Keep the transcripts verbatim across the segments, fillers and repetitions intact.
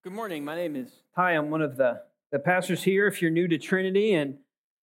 Good morning. My name is Ty. I'm one of the, the pastors here if you're new to Trinity. And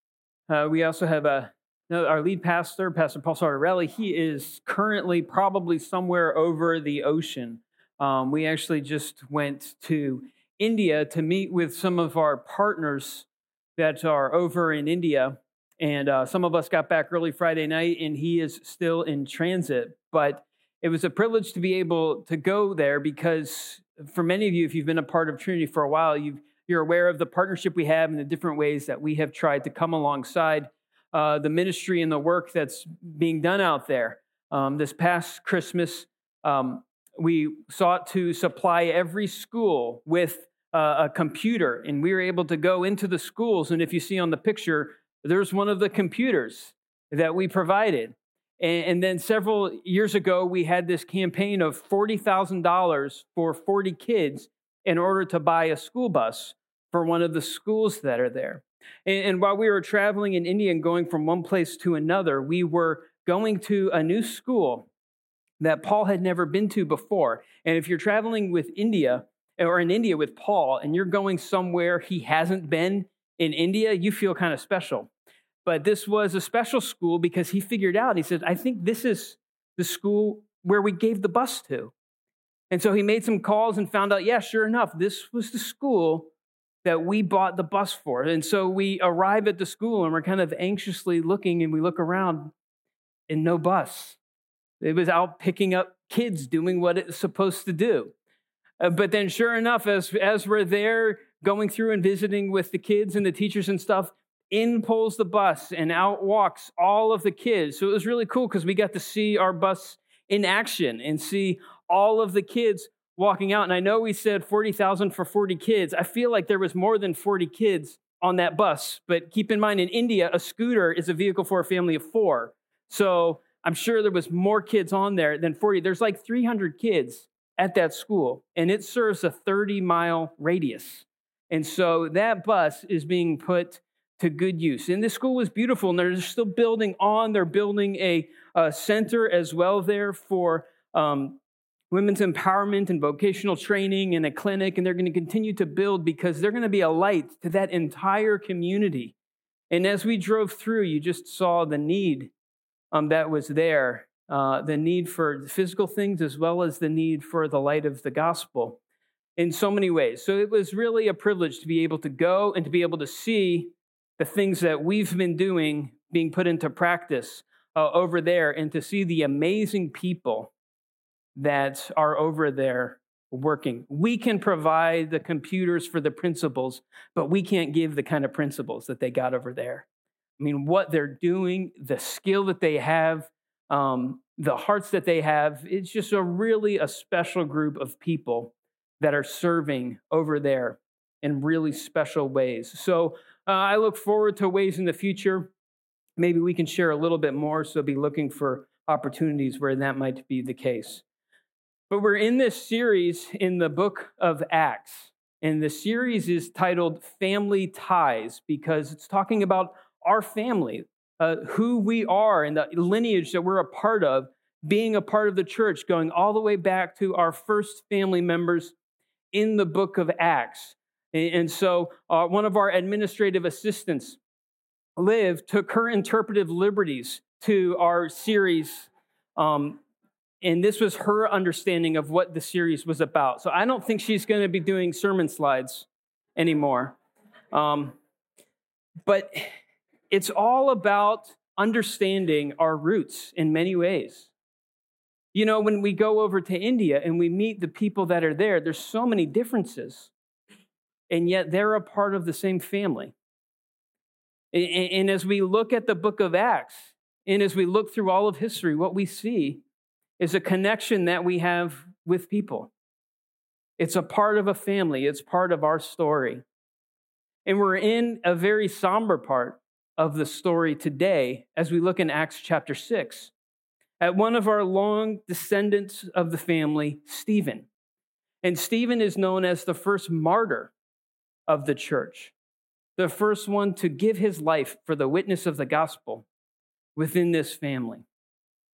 uh, we also have a, our lead pastor, Pastor Paul Sardarelli. He is currently probably somewhere over the ocean. Um, we actually just went to India to meet with some of our partners that are over in India. And uh, some of us got back early Friday night, and he is still in transit. But it was a privilege to be able to go there because for many of you, if you've been a part of Trinity for a while, you've, you're aware of the partnership we have and the different ways that we have tried to come alongside uh, the ministry and the work that's being done out there. Um, this past Christmas, um, we sought to supply every school with uh, a computer, and we were able to go into the schools. And if you see on the picture, there's one of the computers that we provided. And then several years ago, we had this campaign of forty thousand dollars for forty kids in order to buy a school bus for one of the schools that are there. And while we were traveling in India and going from one place to another, we were going to a new school that Paul had never been to before. And if you're traveling with India or in India with Paul and you're going somewhere he hasn't been in India, you feel kind of special. But this was a special school because he figured out, he said, I think this is the school where we gave the bus to. And so he made some calls and found out, yeah, sure enough, this was the school that we bought the bus for. And so we arrive at the school and we're kind of anxiously looking and we look around and no bus. It was out picking up kids doing what it's supposed to do. Uh, but then sure enough, as, as we're there going through and visiting with the kids and the teachers and stuff, in pulls the bus and out walks all of the kids. So it was really cool because we got to see our bus in action and see all of the kids walking out. And I know we said forty thousand for forty kids. I feel like there was more than forty kids on that bus. But keep in mind, in India, a scooter is a vehicle for a family of four. So I'm sure there was more kids on there than forty. There's like three hundred kids at that school, and it serves a thirty mile radius. And so that bus is being put to good use. And this school was beautiful, and they're still building on. They're building a, a center as well there for um, women's empowerment and vocational training and a clinic, and they're going to continue to build because they're going to be a light to that entire community. And as we drove through, you just saw the need um, that was there, uh, the need for physical things as well as the need for the light of the gospel in so many ways. So it was really a privilege to be able to go and to be able to see the things that we've been doing being put into practice uh, over there, and to see the amazing people that are over there working. We can provide the computers for the principals, but we can't give the kind of principles that they got over there. I mean, what they're doing, the skill that they have, um, the hearts that they have, it's just a really a special group of people that are serving over there in really special ways. So uh, I look forward to ways in the future. Maybe we can share a little bit more, so be looking for opportunities where that might be the case. But we're in this series in the book of Acts, and the series is titled Family Ties because it's talking about our family, uh, who we are and the lineage that we're a part of, being a part of the church, going all the way back to our first family members in the book of Acts. And so uh, one of our administrative assistants, Liv, took her interpretive liberties to our series, um, and this was her understanding of what the series was about. So I don't think she's going to be doing sermon slides anymore. Um, but it's all about understanding our roots in many ways. You know, when we go over to India and we meet the people that are there, there's so many differences. And yet they're a part of the same family. And as we look at the book of Acts, and as we look through all of history, what we see is a connection that we have with people. It's a part of a family. It's part of our story. And we're in a very somber part of the story today as we look in Acts chapter six at one of our long descendants of the family, Stephen. And Stephen is known as the first martyr of the church, the first one to give his life for the witness of the gospel within this family.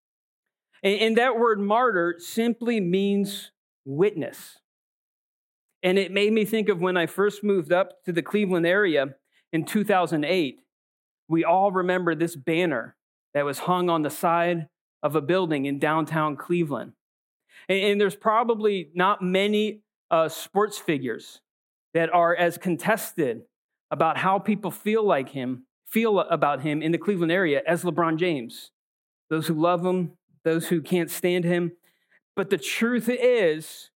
And, and that word martyr simply means witness. And it made me think of when I first moved up to the Cleveland area in two thousand eight. We all remember this banner that was hung on the side of a building in downtown Cleveland. And, and there's probably not many uh, sports figures that are as contested about how people feel like him, feel about him in the Cleveland area as LeBron James. Those who love him, those who can't stand him. But the truth is,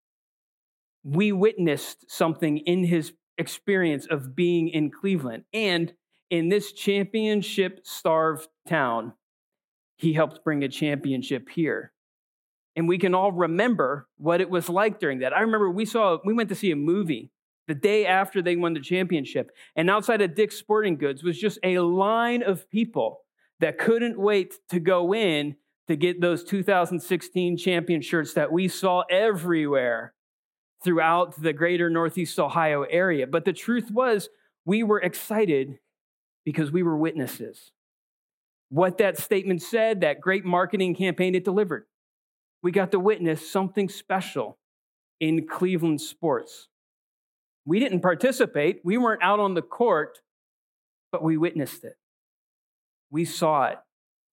we witnessed something in his experience of being in Cleveland. And in this championship-starved town, he helped bring a championship here. And we can all remember what it was like during that. I remember we saw, we went to see a movie the day after they won the championship. And outside of Dick's Sporting Goods was just a line of people that couldn't wait to go in to get those two thousand sixteen champion shirts that we saw everywhere throughout the greater Northeast Ohio area. But the truth was, we were excited because we were witnesses. What that statement said, that great marketing campaign, it delivered. We got to witness something special in Cleveland sports. We didn't participate. We weren't out on the court, but we witnessed it. We saw it.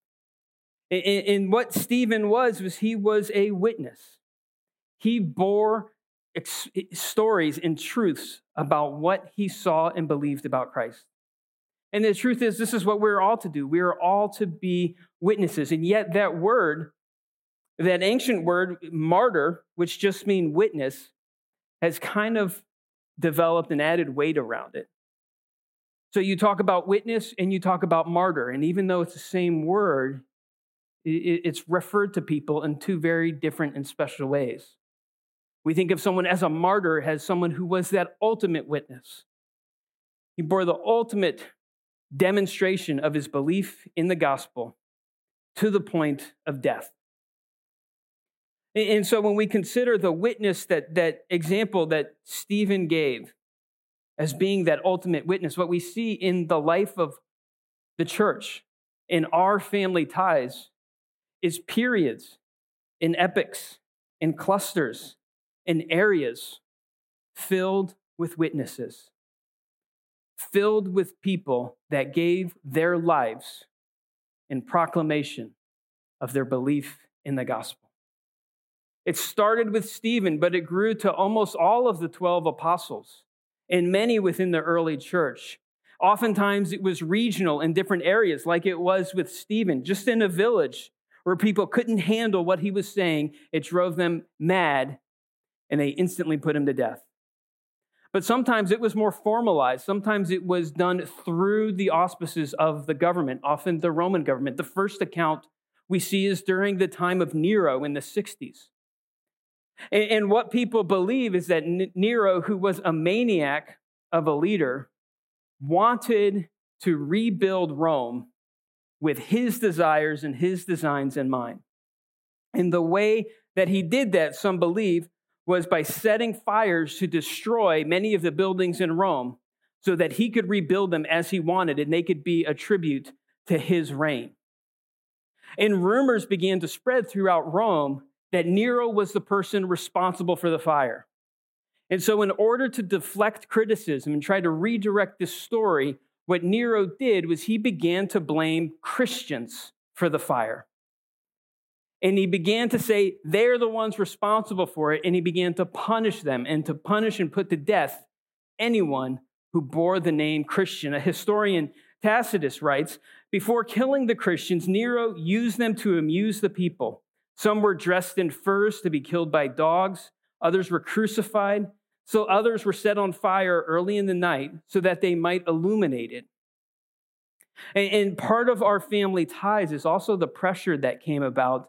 And what Stephen was, was he was a witness. He bore ex- stories and truths about what he saw and believed about Christ. And the truth is, this is what we're all to do. We are all to be witnesses. And yet that word, that ancient word, martyr, which just means witness, has kind of developed an added weight around it. So you talk about witness and you talk about martyr. And even though it's the same word, it's referred to people in two very different and special ways. We think of someone as a martyr as someone who was that ultimate witness. He bore the ultimate demonstration of his belief in the gospel to the point of death. And so when we consider the witness, that, that example that Stephen gave as being that ultimate witness, what we see in the life of the church, in our family ties, is periods, in epochs, in clusters, in areas filled with witnesses, filled with people that gave their lives in proclamation of their belief in the gospel. It started with Stephen, but it grew to almost all of the twelve apostles and many within the early church. Oftentimes it was regional in different areas, like it was with Stephen, just in a village where people couldn't handle what he was saying. It drove them mad, and they instantly put him to death. But sometimes it was more formalized. Sometimes it was done through the auspices of the government, often the Roman government. The first account we see is during the time of Nero in the sixties. And what people believe is that Nero, who was a maniac of a leader, wanted to rebuild Rome with his desires and his designs in mind. And the way that he did that, some believe, was by setting fires to destroy many of the buildings in Rome so that he could rebuild them as he wanted, and they could be a tribute to his reign. And rumors began to spread throughout Rome that Nero was the person responsible for the fire. And so in order to deflect criticism and try to redirect this story, what Nero did was he began to blame Christians for the fire. And he began to say they're the ones responsible for it, and he began to punish them and to punish and put to death anyone who bore the name Christian. A historian, Tacitus, writes, before killing the Christians, Nero used them to amuse the people. Some were dressed in furs to be killed by dogs. Others were crucified. So others were set on fire early in the night so that they might illuminate it. And part of our family ties is also the pressure that came about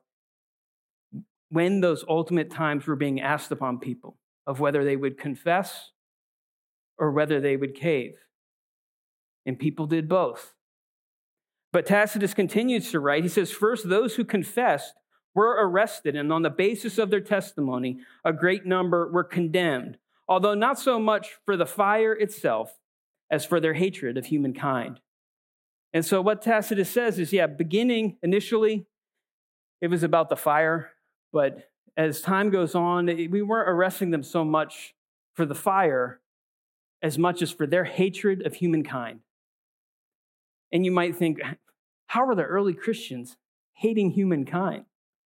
when those ultimate times were being asked upon people of whether they would confess or whether they would cave. And people did both. But Tacitus continues to write, he says, first, those who confessed were arrested, and on the basis of their testimony, a great number were condemned, although not so much for the fire itself as for their hatred of humankind. And so what Tacitus says is, yeah, beginning initially, it was about the fire, but as time goes on, we weren't arresting them so much for the fire as much as for their hatred of humankind. And you might think, how are the early Christians hating humankind?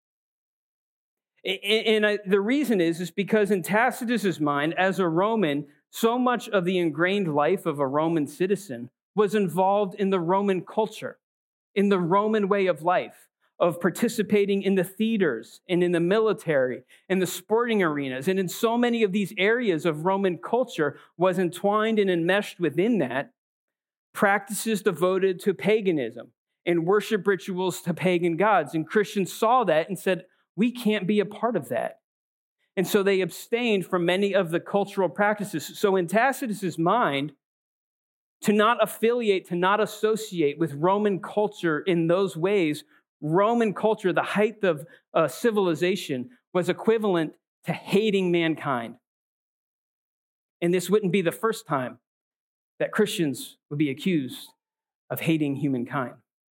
And I, the reason is, is because in Tacitus's mind, as a Roman, so much of the ingrained life of a Roman citizen was involved in the Roman culture, in the Roman way of life, of participating in the theaters and in the military and the sporting arenas. And in so many of these areas of Roman culture was entwined and enmeshed within that practices devoted to paganism and worship rituals to pagan gods. And Christians saw that and said, we can't be a part of that. And so they abstained from many of the cultural practices. So in Tacitus's mind, to not affiliate, to not associate with Roman culture in those ways, Roman culture, the height of uh, civilization, was equivalent to hating mankind. And this wouldn't be the first time that Christians would be accused of hating humankind.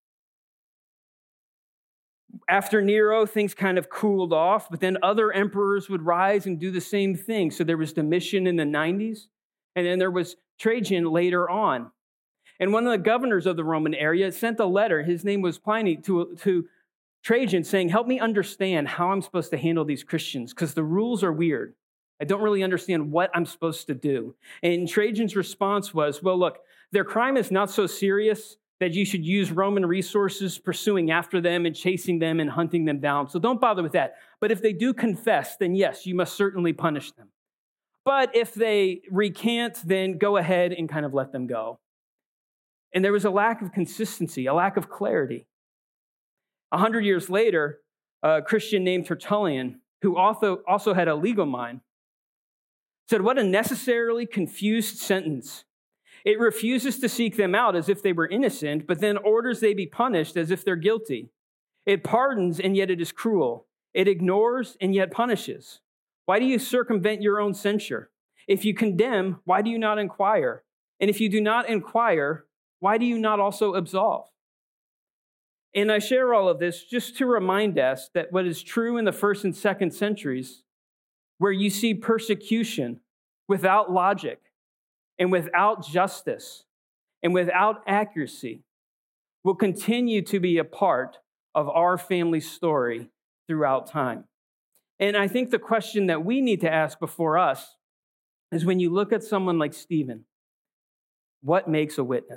After Nero, things kind of cooled off, but then other emperors would rise and do the same thing. So there was Domitian in the nineties, and then there was Trajan later on. And one of the governors of the Roman area sent a letter, his name was Pliny, to, to Trajan saying, help me understand how I'm supposed to handle these Christians, because the rules are weird. I don't really understand what I'm supposed to do. And Trajan's response was, well, look, their crime is not so serious that you should use Roman resources pursuing after them and chasing them and hunting them down. So don't bother with that. But if they do confess, then yes, you must certainly punish them. But if they recant, then go ahead and kind of let them go. And there was a lack of consistency, a lack of clarity. A hundred years later, a Christian named Tertullian, who also, also had a legal mind, said, what a necessarily confused sentence. It refuses to seek them out as if they were innocent, but then orders they be punished as if they're guilty. It pardons, and yet it is cruel. It ignores, and yet punishes. Why do you circumvent your own censure? If you condemn, why do you not inquire? And if you do not inquire, why do you not also absolve? And I share all of this just to remind us that what is true in the first and second centuries, where you see persecution without logic, and without justice, and without accuracy, will continue to be a part of our family story throughout time. And I think the question that we need to ask before us is, when you look at someone like Stephen, what makes a witness?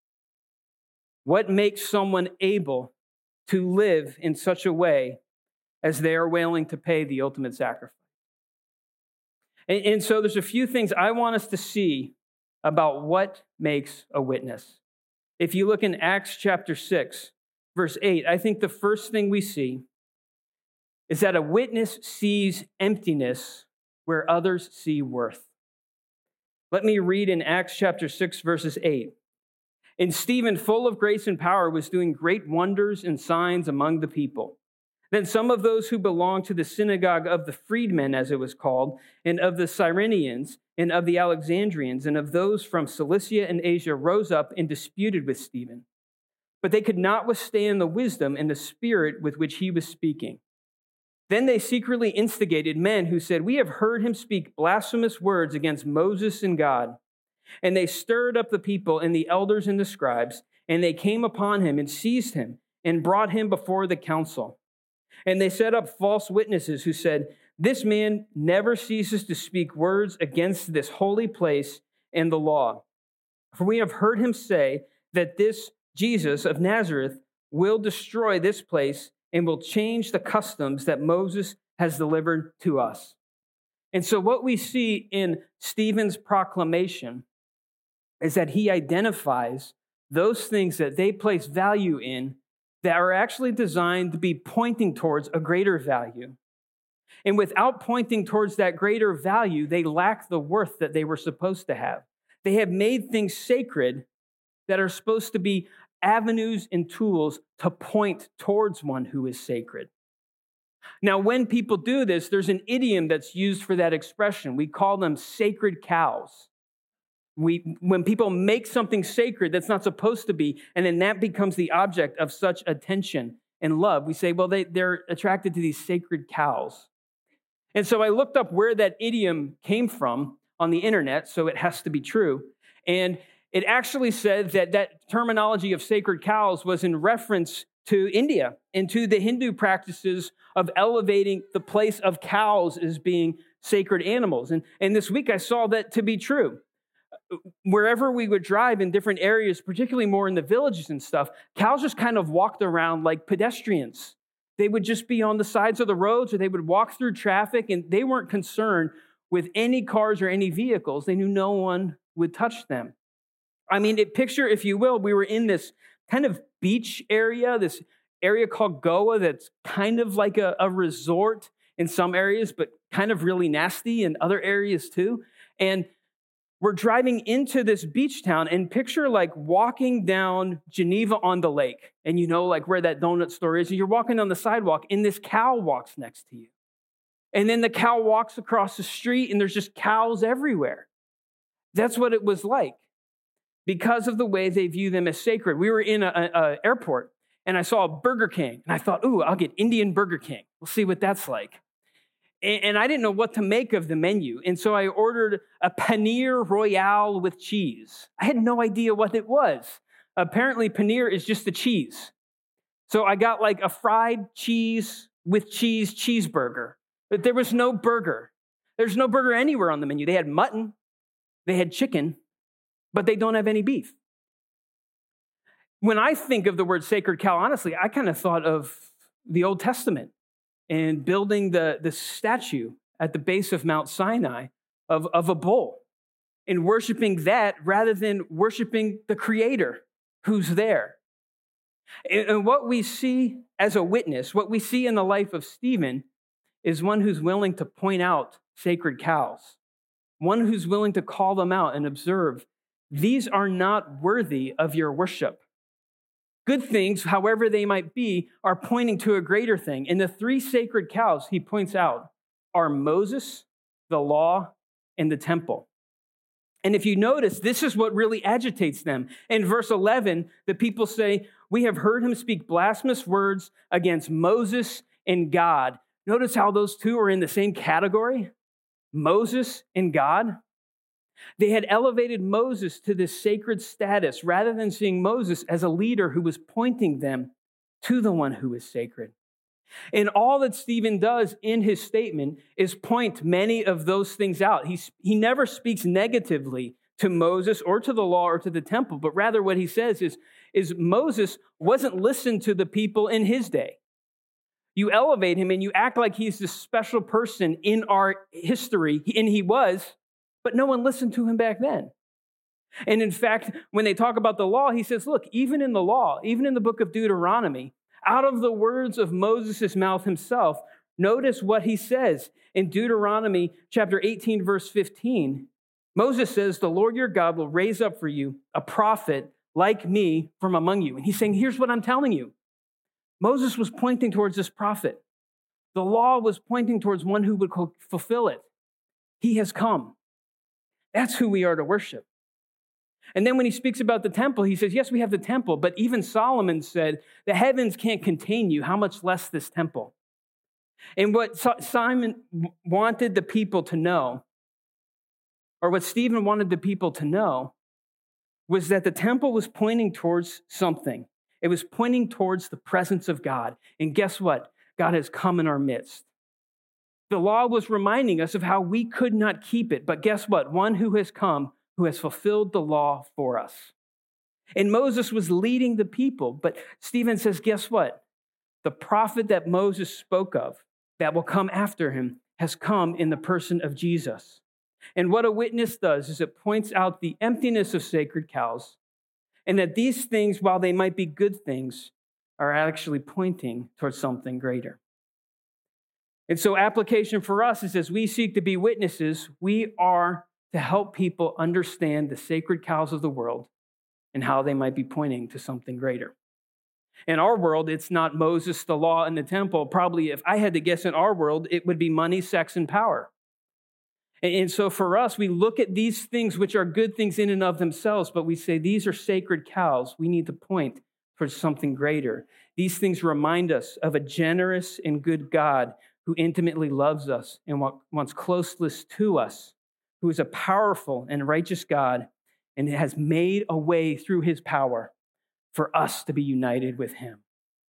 What makes someone able to live in such a way as they are willing to pay the ultimate sacrifice? And, and so there's a few things I want us to see about what makes a witness. If you look in Acts chapter six, verse eight, I think the first thing we see is that a witness sees emptiness where others see worth. Let me read in Acts chapter six, verses eight. And Stephen, full of grace and power, was doing great wonders and signs among the people. Then some of those who belonged to the synagogue of the freedmen, as it was called, and of the Cyrenians, and of the Alexandrians, and of those from Cilicia and Asia rose up and disputed with Stephen. But they could not withstand the wisdom and the spirit with which he was speaking. Then they secretly instigated men who said, we have heard him speak blasphemous words against Moses and God. And they stirred up the people and the elders and the scribes, and they came upon him and seized him and brought him before the council. And they set up false witnesses who said, this man never ceases to speak words against this holy place and the law. For we have heard him say that this Jesus of Nazareth will destroy this place and will change the customs that Moses has delivered to us. And so what we see in Stephen's proclamation is that he identifies those things that they place value in that are actually designed to be pointing towards a greater value. And without pointing towards that greater value, they lack the worth that they were supposed to have. They have made things sacred that are supposed to be avenues and tools to point towards one who is sacred. Now, when people do this, there's an idiom that's used for that expression. We call them sacred cows. We, when people make something sacred that's not supposed to be, and then that becomes the object of such attention and love, we say, well, they, they're attracted to these sacred cows. And so I looked up where that idiom came from. on the internet, so it has to be true. And it actually said that that terminology of sacred cows was in reference to India and to the Hindu practices of elevating the place of cows as being sacred animals. And, and this week I saw that to be true. Wherever we would drive in different areas, particularly more in the villages and stuff, cows just kind of walked around like pedestrians. They would just be on the sides of the roads, or they would walk through traffic, and they weren't concerned with any cars or any vehicles. They knew no one would touch them. I mean, it, picture, if you will, we were in this kind of beach area, this area called Goa that's kind of like a, a resort in some areas, but kind of really nasty in other areas too. And we're driving into this beach town, and picture like walking down Geneva on the lake, and you know like where that donut store is, and you're walking on the sidewalk, and this cow walks next to you. And then the cow walks across the street, and there's just cows everywhere. That's what it was like because of the way they view them as sacred. We were in an airport, and I saw a Burger King, and I thought, ooh, I'll get Indian Burger King. We'll see what that's like. And I didn't know what to make of the menu. And so I ordered a paneer royale with cheese. I had no idea what it was. Apparently, paneer is just the cheese. So I got like a fried cheese with cheese cheeseburger. But there was no burger. There's no burger anywhere on the menu. They had mutton, they had chicken, but they don't have any beef. When I think of the word sacred cow, honestly, I kind of thought of the Old Testament and building the, the statue at the base of Mount Sinai of, of a bull and worshiping that rather than worshiping the Creator who's there. And, and what we see as a witness, what we see in the life of Stephen is one who's willing to point out sacred cows, one who's willing to call them out and observe, these are not worthy of your worship. Good things, however they might be, are pointing to a greater thing. And the three sacred cows he points out are Moses, the law, and the temple. And if you notice, this is what really agitates them. In verse eleven, the people say, we have heard him speak blasphemous words against Moses and God. Notice how those two are in the same category, Moses and God. They had elevated Moses to this sacred status rather than seeing Moses as a leader who was pointing them to the one who is sacred. And all that Stephen does in his statement is point many of those things out. He, he never speaks negatively to Moses or to the law or to the temple, but rather what he says is, is Moses wasn't listened to the people in his day. You elevate him and you act like he's this special person in our history, and he was, but no one listened to him back then. And in fact, when they talk about the law, he says, look, even in the law, even in the book of Deuteronomy, out of the words of Moses' mouth himself, notice what he says in Deuteronomy chapter eighteen, verse fifteen. Moses says, the Lord your God will raise up for you a prophet like me from among you. And he's saying, here's what I'm telling you. Moses was pointing towards this prophet. The law was pointing towards one who would fulfill it. He has come. That's who we are to worship. And then when he speaks about the temple, he says, yes, we have the temple, but even Solomon said, the heavens can't contain you, how much less this temple? And what Simon wanted the people to know, or what Stephen wanted the people to know, was that the temple was pointing towards something. It was pointing towards the presence of God. And guess what? God has come in our midst. The law was reminding us of how we could not keep it. But guess what? One who has come, who has fulfilled the law for us. And Moses was leading the people. But Stephen says, guess what? The prophet that Moses spoke of that will come after him has come in the person of Jesus. And what a witness does is it points out the emptiness of sacred cows, and that these things, while they might be good things, are actually pointing towards something greater. And so application for us is, as we seek to be witnesses, we are to help people understand the sacred cows of the world and how they might be pointing to something greater. In our world, it's not Moses, the law, and the temple. Probably, if I had to guess, in our world, it would be money, sex, and power. And so for us, we look at these things which are good things in and of themselves, but we say these are sacred cows. We need to point towards something greater. These things remind us of a generous and good God who intimately loves us and wants closeness to us, who is a powerful and righteous God and has made a way through his power for us to be united with him.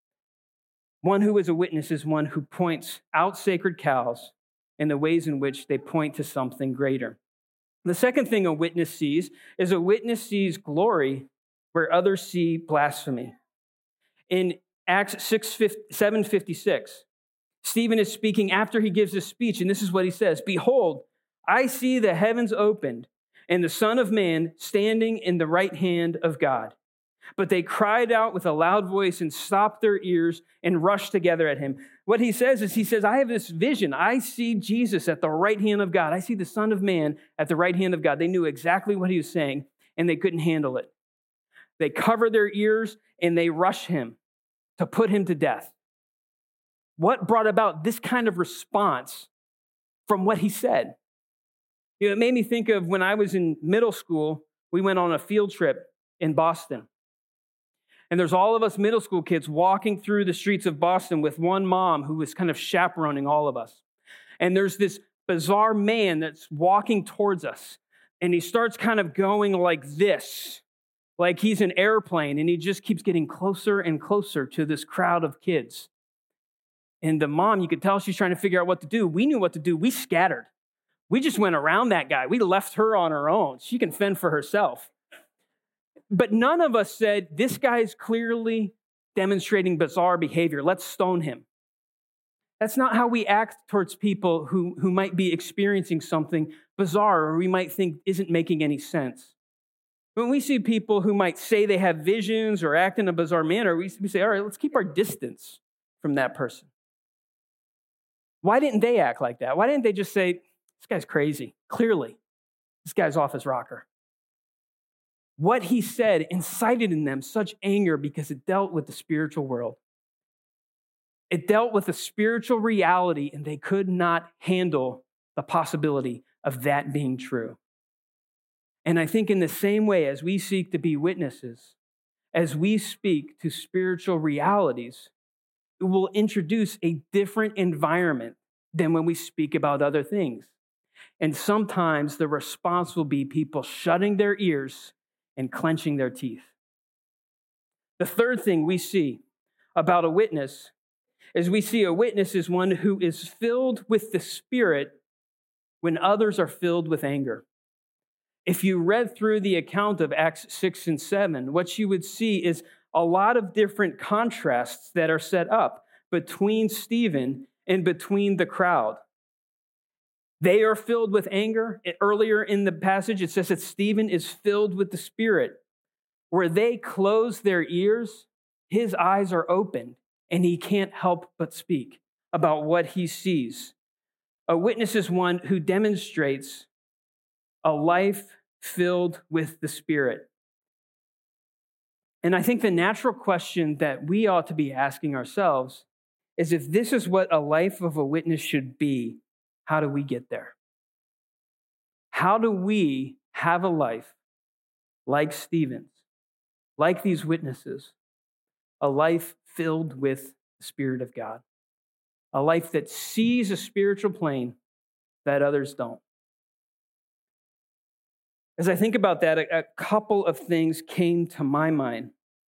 One who is a witness is one who points out sacred cows in the ways in which they point to something greater. The second thing a witness sees is a witness sees glory where others see blasphemy. In Acts seven fifty-six, Stephen is speaking after he gives his speech, and this is what he says: "Behold, I see the heavens opened, and the Son of Man standing in the right hand of God. But they cried out with a loud voice and stopped their ears and rushed together at him." What he says is, he says, I have this vision. I see Jesus at the right hand of God. I see the Son of Man at the right hand of God. They knew exactly what he was saying, and they couldn't handle it. They cover their ears, and they rush him to put him to death. What brought about this kind of response from what he said? You know, it made me think of when I was in middle school, we went on a field trip in Boston. And there's all of us middle school kids walking through the streets of Boston with one mom who was kind of chaperoning all of us. And there's this bizarre man that's walking towards us. And he starts kind of going like this, like he's an airplane. And he just keeps getting closer and closer to this crowd of kids. And the mom, you could tell she's trying to figure out what to do. We knew what to do. We scattered. We just went around that guy. We left her on her own. She can fend for herself. But none of us said, this guy is clearly demonstrating bizarre behavior. Let's stone him. That's not how we act towards people who, who might be experiencing something bizarre or we might think isn't making any sense. When we see people who might say they have visions or act in a bizarre manner, we say, all right, let's keep our distance from that person. Why didn't they act like that? Why didn't they just say, this guy's crazy? Clearly, this guy's off his rocker. What he said incited in them such anger because it dealt with the spiritual world. It dealt with a spiritual reality, and they could not handle the possibility of that being true. And I think in the same way, as we seek to be witnesses, as we speak to spiritual realities, it will introduce a different environment than when we speak about other things. And sometimes the response will be people shutting their ears and clenching their teeth. The third thing we see about a witness is we see a witness is one who is filled with the Spirit when others are filled with anger. If you read through the account of Acts six and seven, what you would see is a lot of different contrasts that are set up between Stephen and between the crowd. They are filled with anger. Earlier in the passage, it says that Stephen is filled with the Spirit. Where they close their ears, his eyes are opened, and he can't help but speak about what he sees. A witness is one who demonstrates a life filled with the Spirit. And I think the natural question that we ought to be asking ourselves is, if this is what a life of a witness should be, how do we get there? How do we have a life like Stephen's, like these witnesses, a life filled with the Spirit of God, a life that sees a spiritual plane that others don't? As I think about that, a, a couple of things came to my mind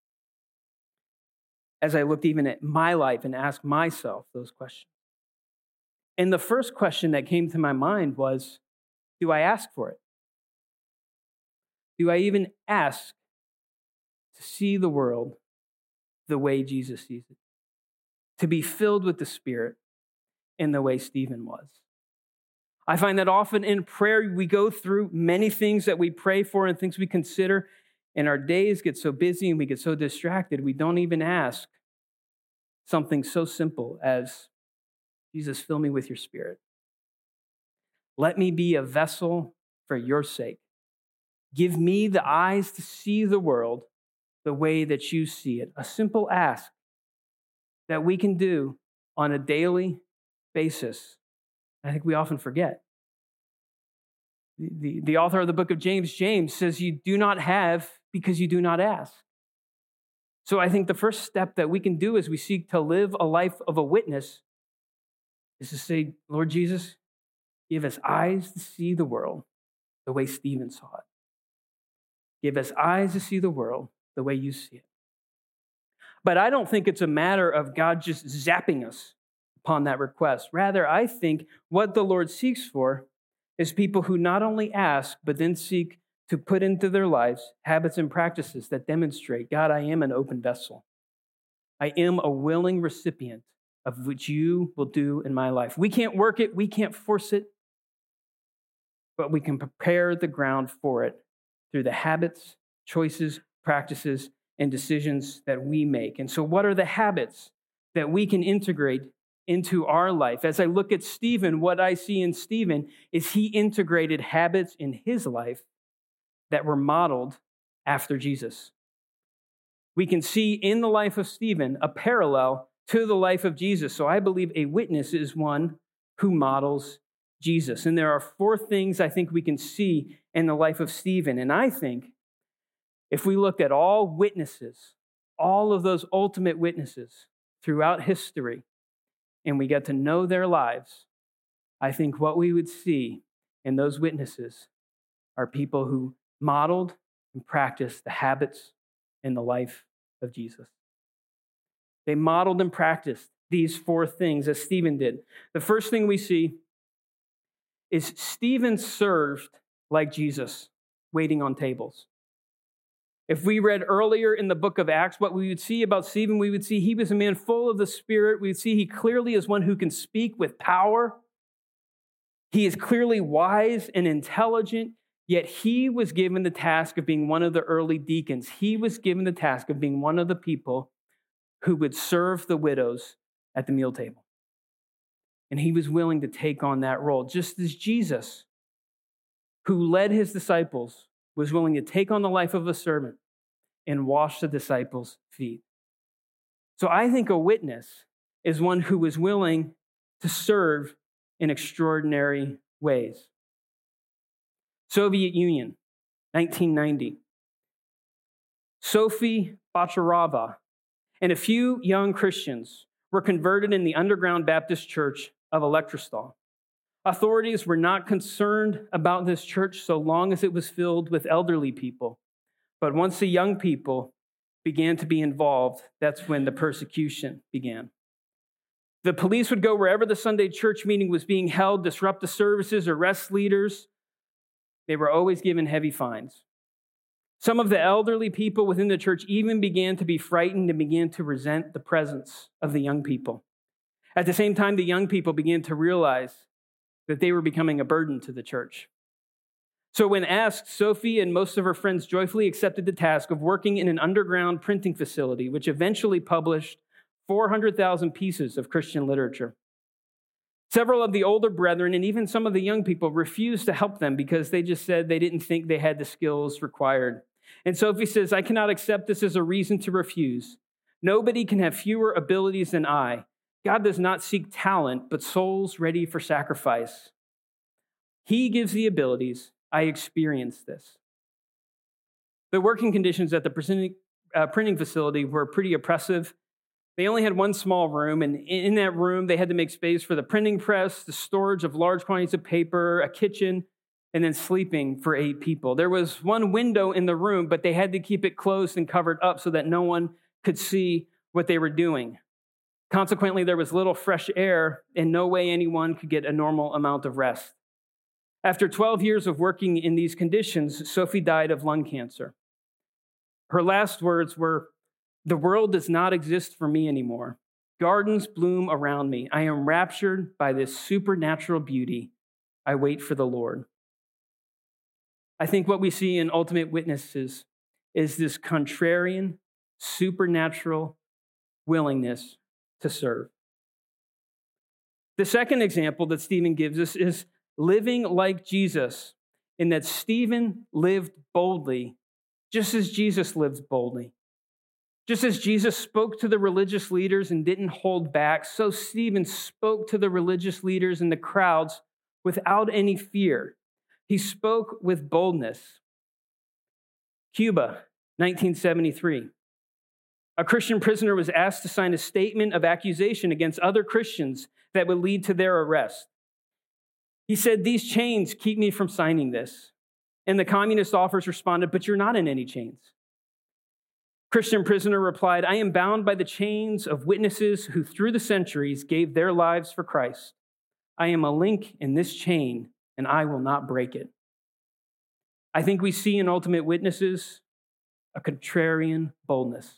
as I looked even at my life and asked myself those questions. And the first question that came to my mind was, do I ask for it? Do I even ask to see the world the way Jesus sees it? To be filled with the Spirit in the way Stephen was? I find that often in prayer, we go through many things that we pray for and things we consider, and our days get so busy and we get so distracted, we don't even ask something so simple as, Jesus, fill me with your Spirit. Let me be a vessel for your sake. Give me the eyes to see the world the way that you see it. A simple ask that we can do on a daily basis. I think we often forget. The, the, the author of the book of James, James, says you do not have because you do not ask. So I think the first step that we can do as we seek to live a life of a witness is to say, Lord Jesus, give us eyes to see the world the way Stephen saw it. Give us eyes to see the world the way you see it. But I don't think it's a matter of God just zapping us upon that request. Rather, I think what the Lord seeks for is people who not only ask, but then seek to put into their lives habits and practices that demonstrate, God, I am an open vessel. I am a willing recipient of what you will do in my life. We can't work it, we can't force it, but we can prepare the ground for it through the habits, choices, practices, and decisions that we make. And so what are the habits that we can integrate into our life? As I look at Stephen, what I see in Stephen is he integrated habits in his life that were modeled after Jesus. We can see in the life of Stephen a parallel to the life of Jesus. So I believe a witness is one who models Jesus. And there are four things I think we can see in the life of Stephen. And I think if we looked at all witnesses, all of those ultimate witnesses throughout history, and we got to know their lives, I think what we would see in those witnesses are people who modeled and practiced the habits in the life of Jesus. They modeled and practiced these four things as Stephen did. The first thing we see is Stephen served like Jesus, waiting on tables. If we read earlier in the book of Acts, what we would see about Stephen, we would see he was a man full of the Spirit. We would see he clearly is one who can speak with power. He is clearly wise and intelligent, yet he was given the task of being one of the early deacons. He was given the task of being one of the people who would serve the widows at the meal table. And he was willing to take on that role, just as Jesus, who led his disciples, was willing to take on the life of a servant and wash the disciples' feet. So I think a witness is one who is willing to serve in extraordinary ways. Soviet Union, nineteen ninety. Sophie Bacharova and a few young Christians were converted in the underground Baptist church of Elektrostal. Authorities were not concerned about this church so long as it was filled with elderly people. But once the young people began to be involved, that's when the persecution began. The police would go wherever the Sunday church meeting was being held, disrupt the services, arrest leaders. They were always given heavy fines. Some of the elderly people within the church even began to be frightened and began to resent the presence of the young people. At the same time, the young people began to realize that they were becoming a burden to the church. So when asked, Sophie and most of her friends joyfully accepted the task of working in an underground printing facility, which eventually published four hundred thousand pieces of Christian literature. Several of the older brethren and even some of the young people refused to help them because they just said they didn't think they had the skills required. And Sophie says, I cannot accept this as a reason to refuse. Nobody can have fewer abilities than I. God does not seek talent, but souls ready for sacrifice. He gives the abilities. I experienced this. The working conditions at the printing, uh, printing facility were pretty oppressive. They only had one small room, and in that room, they had to make space for the printing press, the storage of large quantities of paper, a kitchen, and then sleeping for eight people. There was one window in the room, but they had to keep it closed and covered up so that no one could see what they were doing. Consequently, there was little fresh air, and no way anyone could get a normal amount of rest. After twelve years of working in these conditions, Sophie died of lung cancer. Her last words were, the world does not exist for me anymore. Gardens bloom around me. I am raptured by this supernatural beauty. I wait for the Lord. I think what we see in Ultimate Witnesses is this contrarian, supernatural willingness to serve. The second example that Stephen gives us is living like Jesus, in that Stephen lived boldly, just as Jesus lived boldly. Just as Jesus spoke to the religious leaders and didn't hold back, so Stephen spoke to the religious leaders and the crowds without any fear. He spoke with boldness. Cuba, nineteen seventy-three. A Christian prisoner was asked to sign a statement of accusation against other Christians that would lead to their arrest. He said, these chains keep me from signing this. And the communist officers responded, but you're not in any chains. Christian prisoner replied, I am bound by the chains of witnesses who through the centuries gave their lives for Christ. I am a link in this chain, and I will not break it. I think we see in Ultimate Witnesses a contrarian boldness.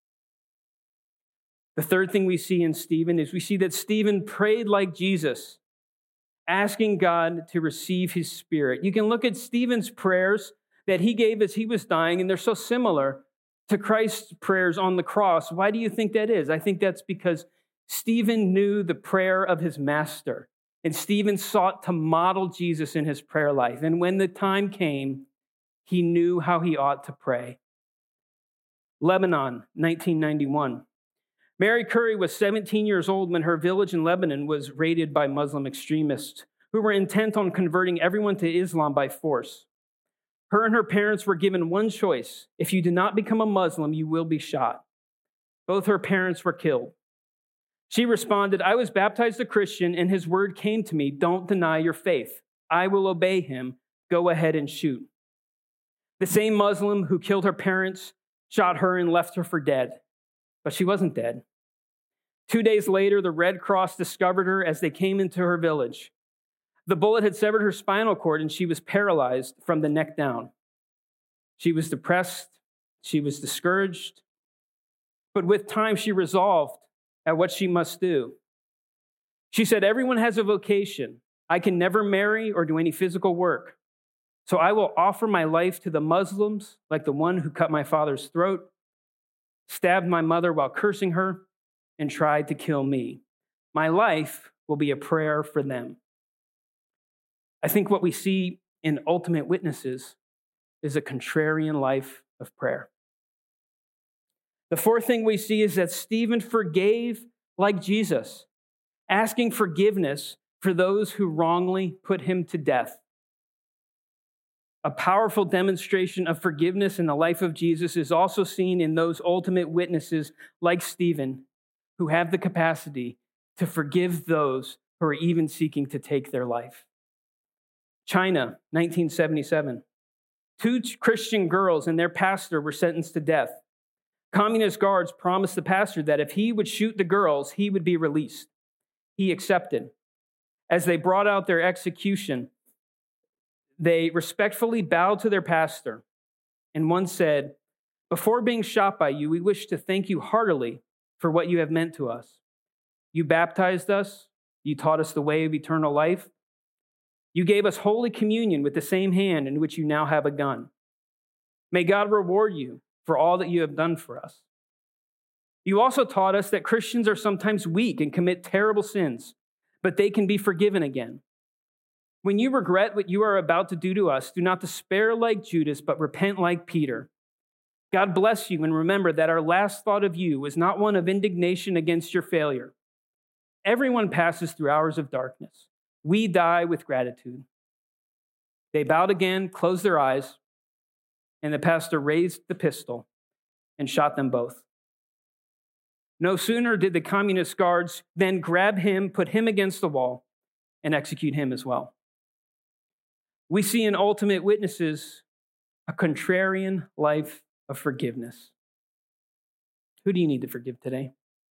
The third thing we see in Stephen is we see that Stephen prayed like Jesus, asking God to receive his Spirit. You can look at Stephen's prayers that he gave as he was dying, and they're so similar to Christ's prayers on the cross. Why do you think that is? I think that's because Stephen knew the prayer of his master, and Stephen sought to model Jesus in his prayer life. And when the time came, he knew how he ought to pray. Lebanon, nineteen ninety-one. Mary Curry was seventeen years old when her village in Lebanon was raided by Muslim extremists who were intent on converting everyone to Islam by force. Her and her parents were given one choice. If you do not become a Muslim, you will be shot. Both her parents were killed. She responded, I was baptized a Christian, and his word came to me, don't deny your faith. I will obey him. Go ahead and shoot. The same Muslim who killed her parents shot her and left her for dead. But she wasn't dead. Two days later, the Red Cross discovered her as they came into her village. The bullet had severed her spinal cord, and she was paralyzed from the neck down. She was depressed. She was discouraged. But with time, she resolved at what she must do. She said, everyone has a vocation. I can never marry or do any physical work. So I will offer my life to the Muslims, like the one who cut my father's throat, stabbed my mother while cursing her, and tried to kill me. My life will be a prayer for them. I think what we see in Ultimate Witnesses is a contrarian life of prayer. The fourth thing we see is that Stephen forgave like Jesus, asking forgiveness for those who wrongly put him to death. A powerful demonstration of forgiveness in the life of Jesus is also seen in those ultimate witnesses like Stephen, who have the capacity to forgive those who are even seeking to take their life. China, nineteen seventy-seven. Two Christian girls and their pastor were sentenced to death. Communist guards promised the pastor that if he would shoot the girls, he would be released. He accepted. As they brought out their execution, they respectfully bowed to their pastor, and one said, before being shot by you, we wish to thank you heartily for what you have meant to us. You baptized us. You taught us the way of eternal life. You gave us Holy Communion with the same hand in which you now have a gun. May God reward you for all that you have done for us. You also taught us that Christians are sometimes weak and commit terrible sins, but they can be forgiven again. When you regret what you are about to do to us, do not despair like Judas, but repent like Peter. God bless you, and remember that our last thought of you was not one of indignation against your failure. Everyone passes through hours of darkness. We die with gratitude. They bowed again, closed their eyes, and the pastor raised the pistol and shot them both. No sooner did the communist guards then grab him, put him against the wall, and execute him as well. We see in Ultimate Witnesses a contrarian life of forgiveness. Who do you need to forgive today?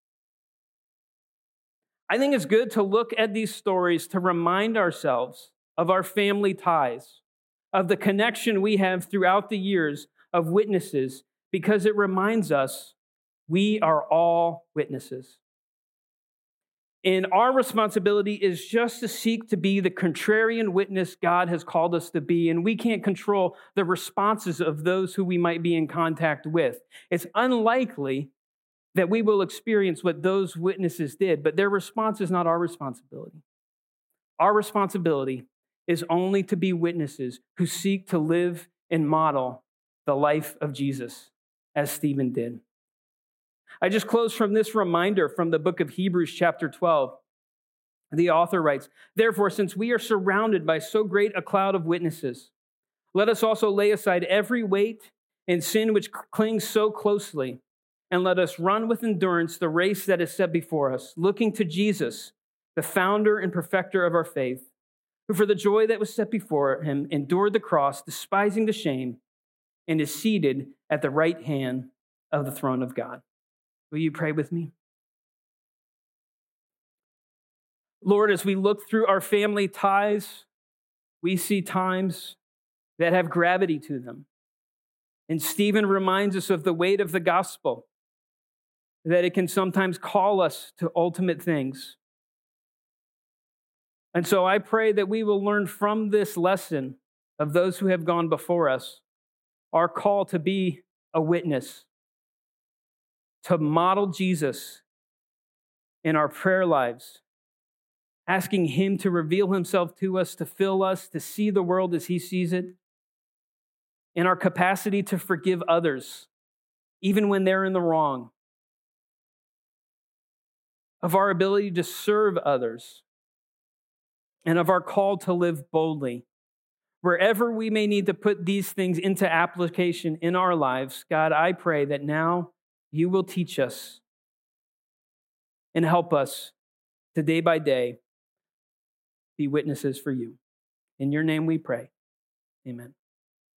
I think it's good to look at these stories to remind ourselves of our family ties, of the connection we have throughout the years of witnesses, because it reminds us we are all witnesses. And our responsibility is just to seek to be the contrarian witness God has called us to be, and we can't control the responses of those who we might be in contact with. It's unlikely that we will experience what those witnesses did, but their response is not our responsibility. Our responsibility is only to be witnesses who seek to live and model the life of Jesus, as Stephen did. I just close from this reminder from the book of Hebrews chapter twelve. The author writes, therefore, since we are surrounded by so great a cloud of witnesses, let us also lay aside every weight and sin which clings so closely, and let us run with endurance the race that is set before us, looking to Jesus, the founder and perfecter of our faith, who for the joy that was set before him endured the cross, despising the shame, and is seated at the right hand of the throne of God. Will you pray with me? Lord, as we look through our family ties, we see times that have gravity to them. And Stephen reminds us of the weight of the gospel, that it can sometimes call us to ultimate things. And so I pray that we will learn from this lesson of those who have gone before us, our call to be a witness, to model Jesus in our prayer lives, asking him to reveal himself to us, to fill us, to see the world as he sees it, in our capacity to forgive others, even when they're in the wrong, of our ability to serve others, and of our call to live boldly. Wherever we may need to put these things into application in our lives, God, I pray that now you will teach us and help us to day by day be witnesses for you. In your name we pray. Amen.